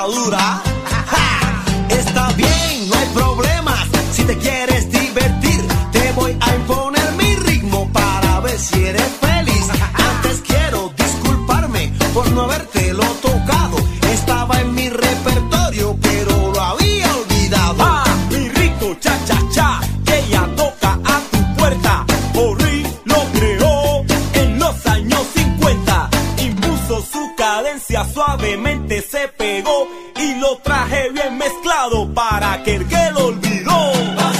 dura. ¡Ja! Está bien, no hay problemas. Si te quieres divertir, te voy a imponer mi ritmo para ver si eres feliz. Antes quiero disculparme por no habértelo tocado. Estaba en mi repertorio, pero lo había olvidado. Ah, mi rico cha-cha-cha, que ya toca a tu puerta. Ori lo creó en los años 50. Impuso su cadencia, suavemente se pegó y lo traje bien mezclado para aquel que lo olvidó.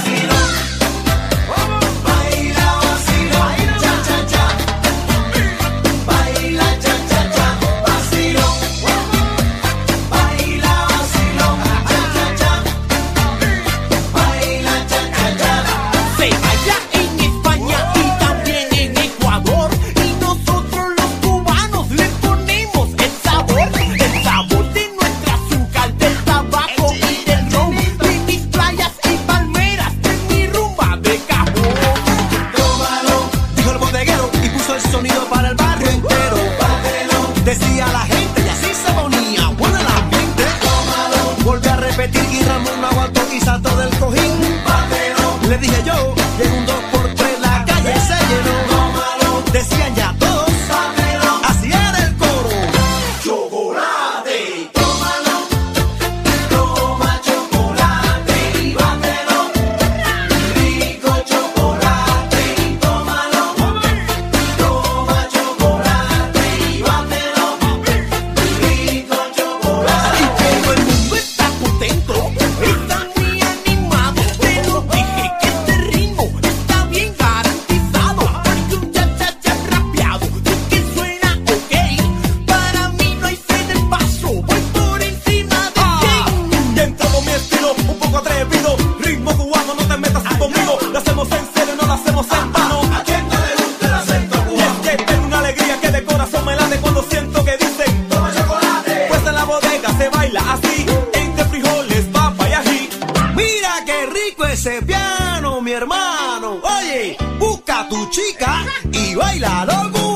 Decía la gente y así se ponía bueno el ambiente. Volví a repetir y Ramón no aguantó y saltó del cojín. Le dije yo, y en un 2x3 la calle se llenó. Decían ya todos, así era el coro. Chocolate, tómalo, toma chocolate y bátelo. Rico chocolate, tómalo, toma chocolate y bátelo. Rico chocolate. y todo el mundo está contento, está muy animado. Te lo dije que este ritmo está bien garantizado. Porque un cha-cha-cha rapeado, tú que suena ok. Para mí no hay fe del paso, voy por encima de ti. Dentro de mi estilo, un poco atrevido, ritmo cubano, no te metas tú conmigo. Lo hacemos en serio, no lo hacemos en vano. ¿A quién no le gusta el acento Y es cubano? que tengo una alegría que de corazón me late cuando siento que dicen Toma chocolate. pues en la bodega se baila así, entre frijoles, papa y ají. Mira qué rico ese piano, mi hermano. Oye, busca a tu chica y baila loco.